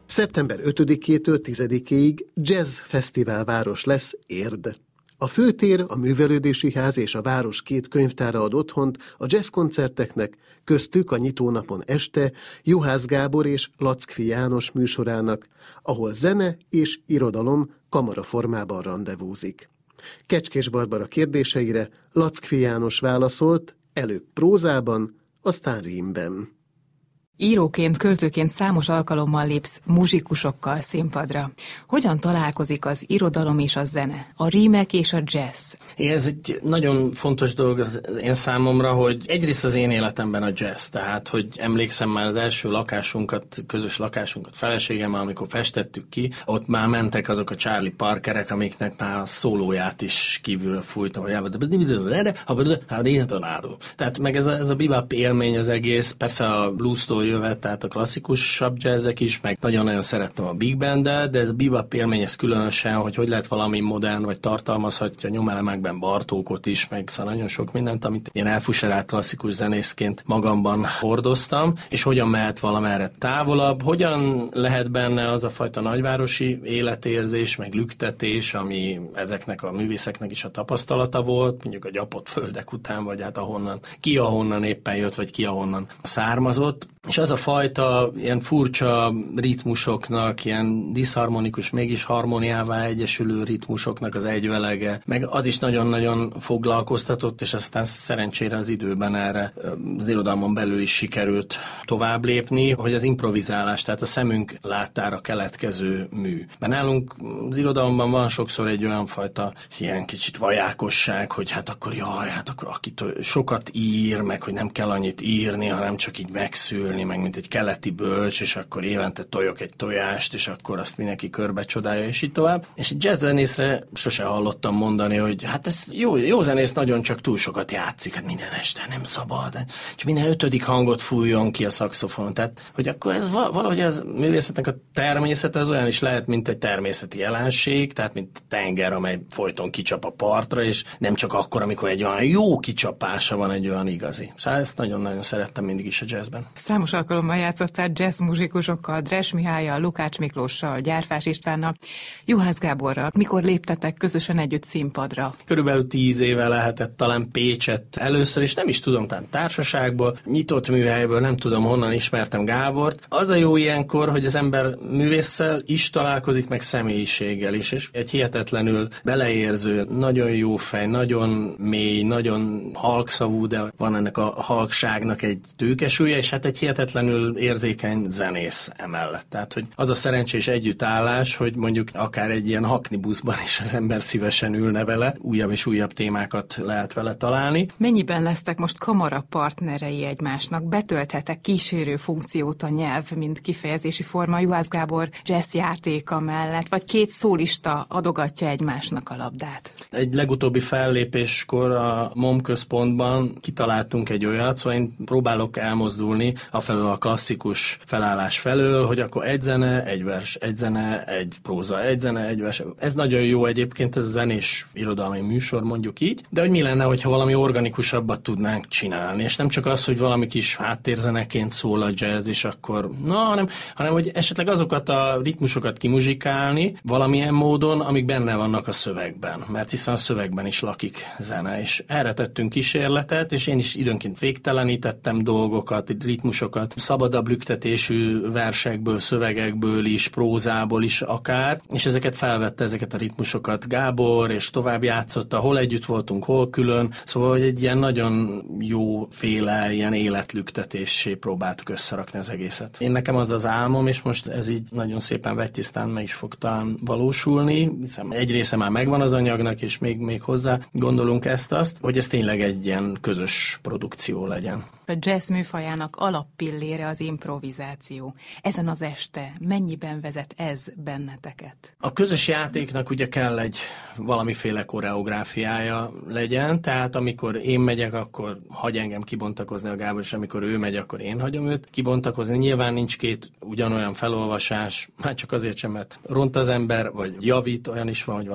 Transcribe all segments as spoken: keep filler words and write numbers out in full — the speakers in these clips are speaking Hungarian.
szeptember ötödikétől tizedikéig Jazz Fesztivál város lesz Érd. A főtér, a Művelődési Ház és a város két könyvtára ad otthont a jazzkoncerteknek, köztük a nyitónapon este Juhász Gábor és Lackfi János műsorának, ahol zene és irodalom kamara formában randevúzik. Kecskés Barbara kérdéseire Lackfi János válaszolt, előbb prózában, aztán rímben. Íróként, költőként számos alkalommal lépsz muzsikusokkal színpadra. Hogyan találkozik az irodalom és a zene, a rímek és a jazz? Ez egy nagyon fontos dolog az én számomra, hogy egyrészt az én életemben a jazz, tehát, hogy emlékszem már az első lakásunkat, közös lakásunkat feleségemmel, amikor festettük ki, ott már mentek azok a Charlie Parkerek, amiknek már a szólóját is kívülről fújtam, hogy tehát meg ez a, ez a bebop élmény az egész, persze a blues-tól jövet, tehát a klasszikusabb jazzek is, meg nagyon-nagyon szerettem a big bandet, de ez a bebop élmény ez különösen, hogy hogy lehet valami modern, vagy tartalmazhatja nyomelemekben Bartókot is, meg szóval nagyon sok mindent, amit én elfuserált klasszikus zenészként magamban hordoztam, és hogyan mehet valamerre távolabb, hogyan lehet benne az a fajta nagyvárosi életérzés, meg lüktetés, ami ezeknek a művészeknek is a tapasztalata volt, mondjuk a gyapott földek után, vagy hát ahonnan, ki ahonnan éppen jött, vagy ki ahonnan származott. És az a fajta ilyen furcsa ritmusoknak, ilyen diszharmonikus, mégis harmóniává egyesülő ritmusoknak az egyvelege, meg az is nagyon-nagyon foglalkoztatott, és aztán szerencsére az időben erre az irodalmon belül is sikerült tovább lépni, hogy az improvizálás, tehát a szemünk láttára keletkező mű. Mert nálunk az irodalomban van sokszor egy olyan fajta ilyen kicsit vajákosság, hogy hát akkor jaj, hát akkor aki sokat ír, meg hogy nem kell annyit írni, hanem csak így megszülni, meg mint egy keleti bölcs, és akkor évente tojok egy tojást, és akkor azt mindenki körbe csodálja, és így tovább. És egy jazz zenészre sose hallottam mondani, hogy hát ez jó, jó zenész nagyon csak túl sokat játszik, hát minden este nem szabad, és minden ötödik hangot fújjon ki a szaxofon. Tehát, hogy akkor ez valahogy az művészetnek a természete az olyan is lehet, mint egy természeti jelenség, tehát mint tenger, amely folyton kicsap a partra, és nem csak akkor, amikor egy olyan jó kicsapása van, egy olyan igazi. Szóval ezt nagyon-nagyon szerettem mindig is a jazzben. Számos alkalommal játszottál jazz muzsikusokkal, Dres Mihállyal, Lukács Miklóssal, Gyárfás Istvánnal, Juhász Gáborral. Mikor léptetek közösen együtt színpadra? Körülbelül tíz éve lehetett talán Pécsett először, és nem is tudom, talán társaságból, nyitott műhelyből, nem tudom honnan ismertem Gábort. Az a jó ilyenkor, hogy az ember művésszel is találkozik, meg személyiséggel is, és egy hihetetlenül beleérző, nagyon jó fej, nagyon mély, nagyon halkszavú, de van ennek a halkságnak egy tőkesúlya, és hát egy hihetetlenül érzékeny zenész emellett. Tehát, hogy az a szerencsés együttállás, hogy mondjuk akár egy ilyen haknibuszban is az ember szívesen ülne vele, újabb és újabb témákat lehet vele találni. Mennyiben lesztek most kamara partnerei egymásnak? Betölthetek kísérő funkciót a nyelv, mint kifejezési forma Juhász Gábor jazz játéka mellett, vagy két szólista adogatja egymásnak a labdát? Egy legutóbbi fellépéskor a MOM központban kitaláltunk egy olyat, szóval én próbálok elmozdulni afelől a klasszikus felállás felől, hogy akkor egy zene, egy vers, egy zene, egy próza, egy zene, egy vers. Ez nagyon jó egyébként, ez a zenés irodalmi műsor, mondjuk így, de hogy mi lenne, hogyha valami organikusabbat tudnánk csinálni, és nem csak az, hogy valami kis háttérzeneként szól a jazz, és akkor, na, hanem, hanem hogy esetleg azokat a ritmusokat kimuzsikálni valamilyen módon, amik benne vannak a szövegben, mert hiszen a szövegben is lakik zene, és erre tettünk kísérletet, és én is időnként végtelenítettem dolgokat, ritmusokat, szabadabb lüktetésű versekből, szövegekből is, prózából is akár, és ezeket felvette, ezeket a ritmusokat Gábor, és tovább játszotta, hol együtt voltunk, hol külön, szóval hogy egy ilyen nagyon jóféle, ilyen életlüktetésé próbáltuk összerakni az egészet. Én nekem az az álmom, és most ez így nagyon szépen vegytisztán meg is fog talán valósulni, hiszen egy része már megvan az anyagnak, és még, még hozzá gondolunk ezt-azt, hogy ez tényleg egy ilyen közös produkció legyen. A jazz műfajának alappillére az improvizáció. Ezen az este mennyiben vezet ez benneteket? A közös játéknak ugye kell egy valamiféle koreográfiája legyen, tehát amikor én megyek, akkor hagy engem kibontakozni a Gábor, és amikor ő megy, akkor én hagyom őt kibontakozni. Nyilván nincs két ugyanolyan felolvasás, már csak azért sem, mert ront az ember, vagy javít, olyan is van, hogy valamit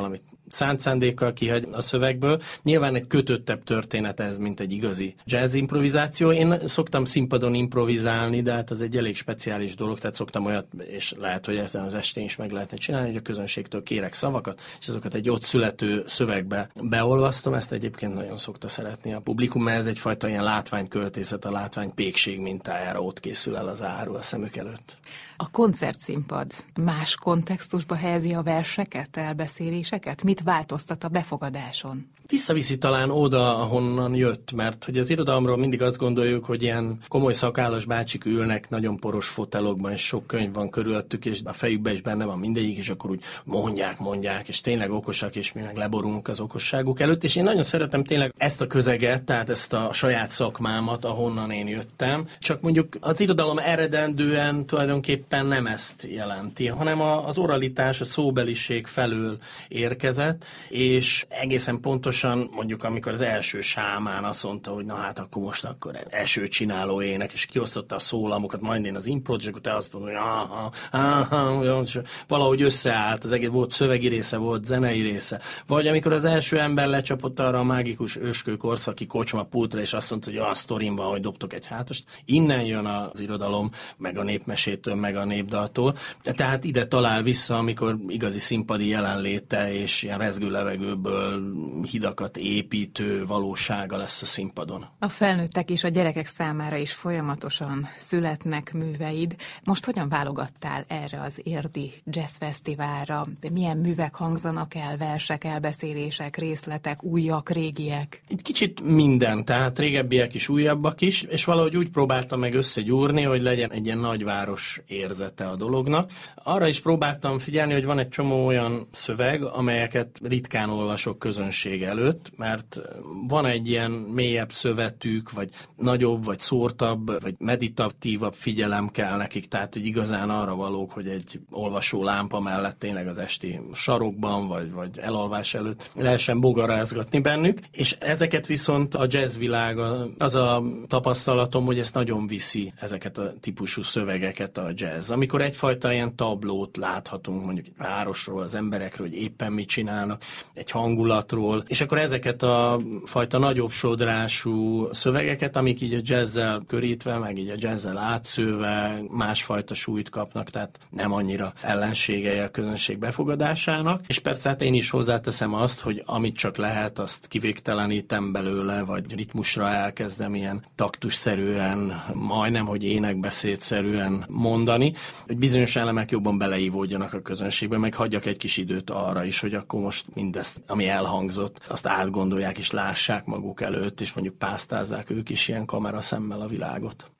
szánt szándékkal kihagy a szövegből. Nyilván egy kötöttebb történet ez, mint egy igazi jazz improvizáció. Én szoktam színpadon improvizálni, de hát az egy elég speciális dolog, tehát szoktam olyat, és lehet, hogy ezen az estén is meg lehetne csinálni, hogy a közönségtől kérek szavakat, és azokat egy ott születő szövegbe beolvasztom. Ezt egyébként nagyon szokta szeretni a publikum, mert ez egyfajta ilyen látványköltészet, a látványpékség mintájára ott készül el az áru a szemük előtt. A koncertszínpad más kontextusba helyezi a verseket, elbeszéléseket? Mit változtat a befogadáson? Visszaviszi talán oda, ahonnan jött, mert hogy az irodalomról mindig azt gondoljuk, hogy ilyen komoly szakállas bácsik ülnek nagyon poros fotelokban, és sok könyv van körülöttük, és a fejükben is benne van mindegyik, és akkor úgy mondják, mondják, és tényleg okosak, és mi meg leborulunk az okosságuk előtt, és én nagyon szeretem tényleg ezt a közeget, tehát ezt a saját szakmámat, ahonnan én jöttem. Csak mondjuk az irodalom eredendően tulajdonképpen nem ezt jelenti, hanem az oralitás, a szóbeliség felől érkezett, és egészen pontosan mondjuk, amikor az első sámán azt mondta, hogy na hát akkor most akkor első csináló ének, és kiosztotta a szólamokat, majd én az improt, és akkor te azt mondod, hogy aha, aha, és valahogy összeállt, az egész volt szövegi része, volt zenei része. Vagy amikor az első ember lecsapott arra a mágikus őskő korszaki kocsma pultra, és azt mondta, hogy a sztorim van, hogy dobtok egy hátast. Innen jön az irodalom, meg a népmesétől, meg a népdaltól. Tehát ide talál vissza, amikor igazi színpadi jelenléte és ilyen rezgő levegőből hidakat építő valósága lesz a színpadon. A felnőttek és a gyerekek számára is folyamatosan születnek műveid. Most hogyan válogattál erre az érdi jazzfesztiválra? Milyen művek hangzanak el, versek, elbeszélések, részletek, újak, régiek? Egy kicsit minden, tehát régebbiek is, újabbak is, és valahogy úgy próbáltam meg összegyúrni, hogy legyen egy ilyen nagyváros érzete a dolognak. Arra is próbáltam figyelni, hogy van egy csomó olyan szöveg, amelyeket ritkán olvasok közönség előtt, mert van egy ilyen mélyebb szövetük, vagy nagyobb, vagy szórtabb, vagy meditatívabb figyelem kell nekik, tehát hogy igazán arra valók, hogy egy olvasó lámpa mellett tényleg az esti sarokban, vagy, vagy elalvás előtt lehessen bogarázgatni bennük, és ezeket viszont a jazzvilága, az a tapasztalatom, hogy ezt nagyon viszi, ezeket a típusú szövegeket a jazz. Amikor egyfajta ilyen tablót láthatunk, mondjuk egy városról, az emberekről, hogy éppen mit csinálnak, egy hangulatról, és akkor ezeket a fajta nagyobb sodrású szövegeket, amik így a jazzzel körítve, meg így a jazzzel átszőve másfajta súlyt kapnak, tehát nem annyira ellenségei a közönség befogadásának. És persze hát én is hozzáteszem azt, hogy amit csak lehet, azt kivégtelenítem belőle, vagy ritmusra elkezdem ilyen taktusszerűen, majdnem, hogy énekbeszédszerűen mondani, hogy bizonyos elemek jobban beleívódjanak a közönségbe, meg hagyjak egy kis időt arra is, hogy akkor most mindezt, ami elhangzott, azt átgondolják és lássák maguk előtt, és mondjuk pásztázzák ők is ilyen kameraszemmel a világot.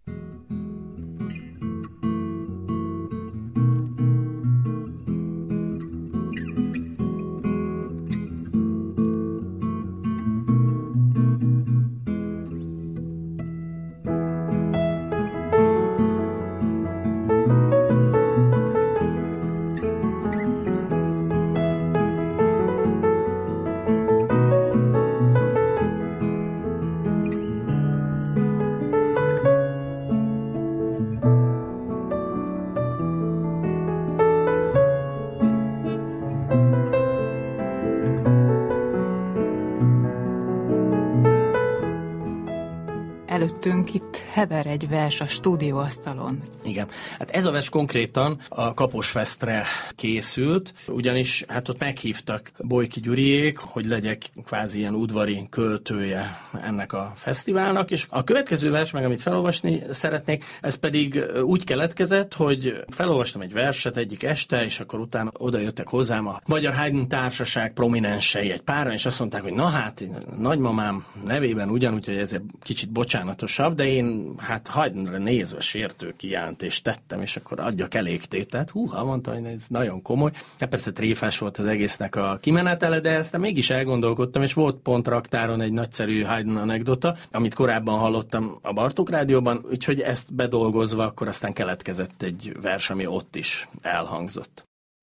Előttünk itt hever egy vers a stúdióasztalon. Igen, hát ez a vers konkrétan a Kaposfestre készült, ugyanis hát ott meghívtak Bolyki Gyuriék, hogy legyek kvázi ilyen udvari költője ennek a fesztiválnak, és a következő vers, meg amit felolvasni szeretnék, ez pedig úgy keletkezett, hogy felolvastam egy verset egyik este, és akkor utána oda jöttek hozzám a Magyar Haydn Társaság prominensei egy páran, és azt mondták, hogy na hát, nagymamám nevében ugyanúgy, hogy ezért kicsit bocsánatosabb, de én hát Haydnra nézve sértő kijelentést tettem, és akkor adjak elégtételt. Húha, mondtam, hogy ez nagyon komoly. Hát persze tréfás volt az egésznek a kimenetele, de ezt mégis elgondolkodtam, és volt pont raktáron egy nagyszerű Haydn anekdota, amit korábban hallottam a Bartók Rádióban, úgyhogy ezt bedolgozva akkor aztán keletkezett egy vers, ami ott is elhangzott.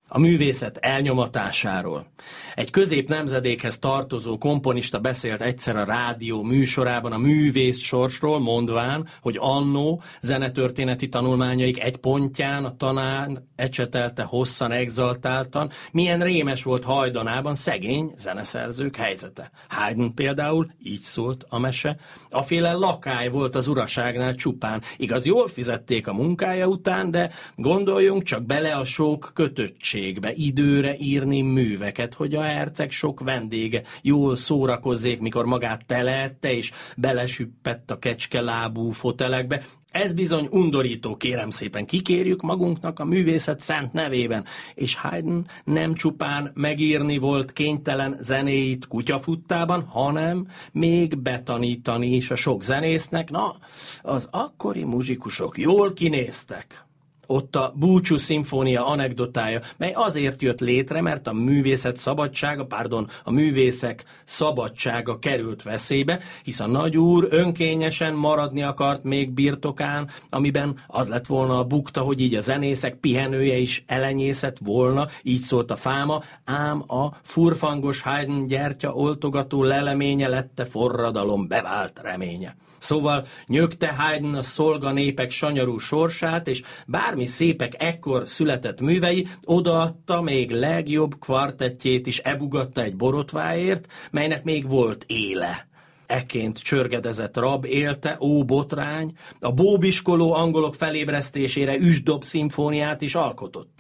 A művészet elnyomatásáról. Egy középnemzedékhez tartozó komponista beszélt egyszer a rádió műsorában a művész sorsról, mondván, hogy annó zenetörténeti tanulmányaik egy pontján a tanár ecsetelte hosszan, exaltáltan, milyen rémes volt hajdanában szegény zeneszerzők helyzete. Haydn például, így szólt a mese, aféle lakály volt az uraságnál csupán. Igaz, jól fizették a munkája után, de gondoljunk csak bele a sok kötöttségbe, időre írni műveket, hogy a herceg sok vendége jól szórakozzék, mikor magát telette és belesüppett a kecskelábú fotelekbe. Ez bizony undorító, kérem szépen, kikérjük magunknak a művészet szent nevében. És Haydn nem csupán megírni volt kénytelen zenéit kutyafuttában, hanem még betanítani is a sok zenésznek. Na, az akkori muzsikusok jól kinéztek. Ott a Búcsú szimfónia anekdotája, mely azért jött létre, mert a művészet szabadsága, pardon, a művészek szabadsága került veszélybe, hisz a nagyúr önkényesen maradni akart még birtokán, amiben az lett volna a bukta, hogy így a zenészek pihenője is elenyészett volna, így szólt a fáma, ám a furfangos Haydn gyertya oltogató leleménye lette forradalom bevált reménye. Szóval nyögte Haydn a szolga népek sanyarú sorsát, és bármi szépek ekkor született művei, odaadta még legjobb kvartettjét is ebugatta egy borotváért, melynek még volt éle. Ekként csörgedezett rab élte, ó botrány, a bóbiskoló angolok felébresztésére üsdob szimfóniát is alkotott.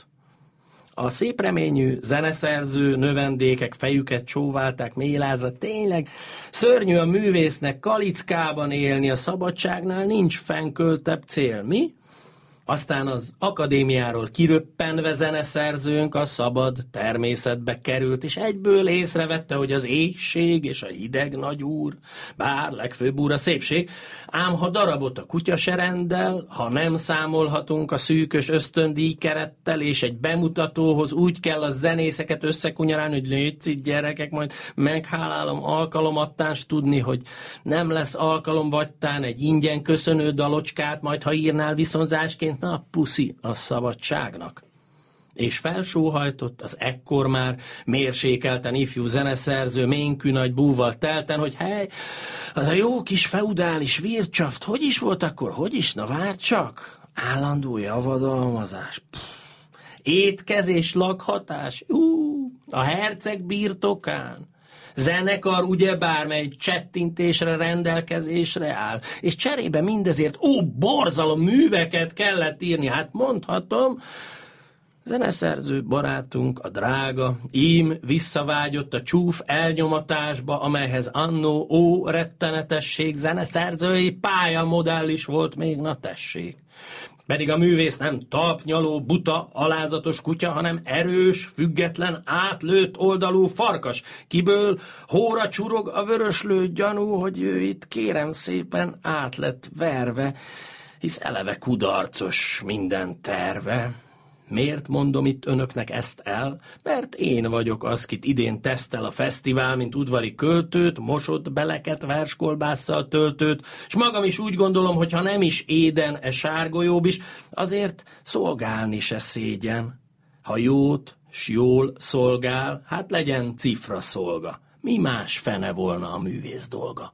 A szépreményű zeneszerző növendékek fejüket csóválták mélázva, tényleg szörnyű a művésznek kalickában élni, a szabadságnál nincs fennköltebb cél, mi? Aztán az akadémiáról kiröppenve zeneszerzőnk a szabad természetbe került, és egyből észrevette, hogy az éhség és a hideg nagyúr, bár legfőbb úr a szépség, ám ha darabot a kutyaserenddel, ha nem számolhatunk a szűkös ösztöndíj kerettel, és egy bemutatóhoz úgy kell a zenészeket összekunyarálni, hogy létszik gyerekek, majd meghálálom alkalomattán, s tudni, hogy nem lesz alkalom vagytán egy ingyen köszönő dalocskát, majd ha írnál viszonzásként, na, puszi a szabadságnak. És felsóhajtott az ekkor már mérsékelten ifjú zeneszerző ménkű nagy búval telten, hogy hely, az a jó kis feudális vircsaft, hogy is volt akkor, hogy is, na várj csak, állandó javadalmazás, pff, étkezés, lakhatás, ú, a herceg birtokán, zenekar ugye bármely csettintésre rendelkezésre áll, és cserébe mindezért, ó, borzalom, műveket kellett írni, hát mondhatom, zeneszerző barátunk, a drága, ím visszavágyott a csúf elnyomatásba, amelyhez annó ó rettenetesség zeneszerzői pályamodell is volt még, na tessék. Pedig a művész nem talpnyaló, buta, alázatos kutya, hanem erős, független, átlőtt oldalú farkas, kiből hóra csurog a vöröslő gyanú, hogy ő itt kérem szépen át lett verve, hisz eleve kudarcos minden terve. Miért mondom itt önöknek ezt el? Mert én vagyok az, kit idén tesztel a fesztivál, mint udvari költőt, mosott beleket, verskolbásszal töltőt, s magam is úgy gondolom, hogy ha nem is éden, e sárgolyóbb is, azért szolgálni se szégyen. Ha jót, s jól szolgál, hát legyen cifra szolga. Mi más fene volna a művész dolga?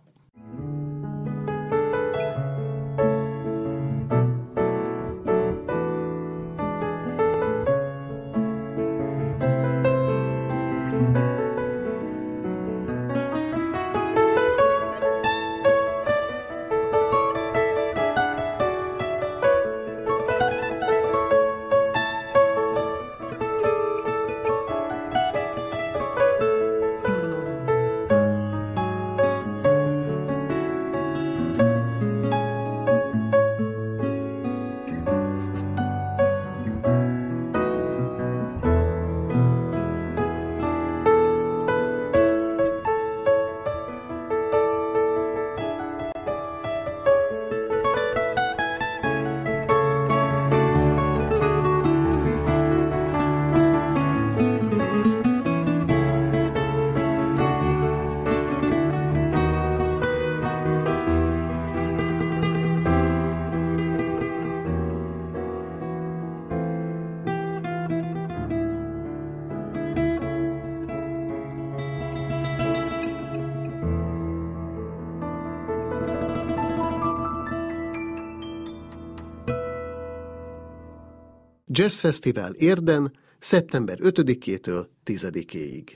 Jazz Fesztivál Érden szeptember ötödikétől tizedikéig.